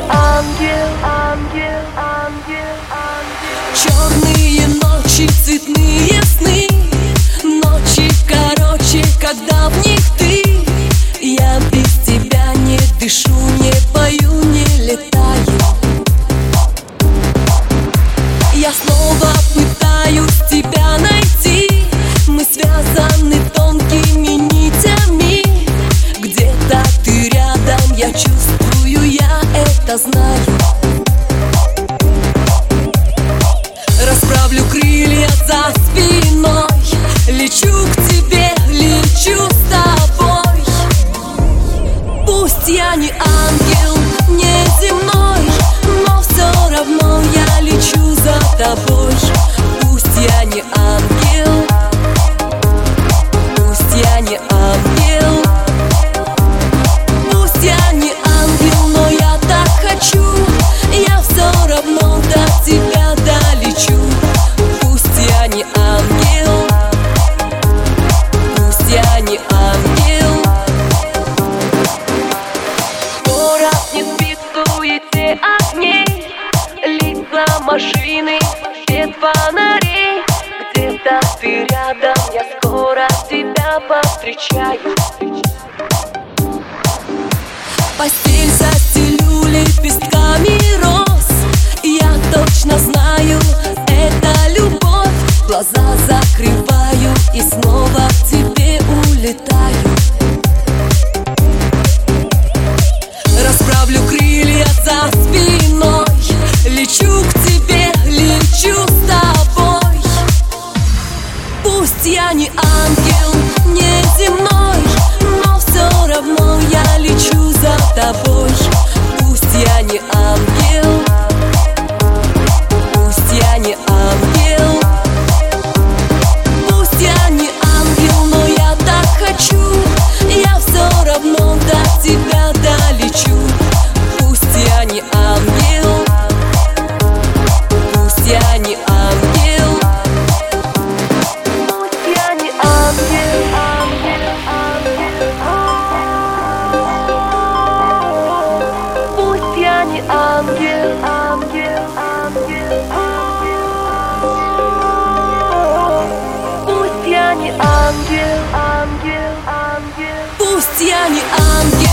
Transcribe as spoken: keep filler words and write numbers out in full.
ангел, ангел, ангел, ангел. Черные ночи, цветные сны, ночи короче, когда в них ты. Я без тебя не дышу, не пою, не летаю. Я снова пытаюсь тебя найти. Мы связаны тонкими нитями. Где-то ты рядом, я чувствую, я это знаю. Расправлю крылья за спиной, лечу к тебе, лечу с тобой. Пусть я не ангел, не земной, но все равно я лечу за тобой. Пусть я не ангел, пусть я не ангел, пусть я не ангел, но я так хочу. Я все равно до тебя долечу. Пусть я не ангел, пусть я не ангел. Город не спит в суете огней, лица машины, свет фонарей. Где-то ты рядом, я скоро тебя повстречаю. Постель застелю лепестками роз. Я точно знаю, это любовь. Глаза закрываю и снова к тебе улетаю. Расправлю крылья за спиной, лечу к тебе, лечу с тобой. Пусть я не ангел, не земной, но все равно я лечу за тобой. Пусть я не ангел, пусть я не ангел, пусть я не ангел, но я так хочу. Я все равно до тебя долечу. Пусть я не ангел, пусть я не ангел, Пусть я не ангел, ангел, ангел. Пусть я не ангел, ангел, ангел, ангел. Пусть я не ангел, ангел, ангел. пусть я не ангел.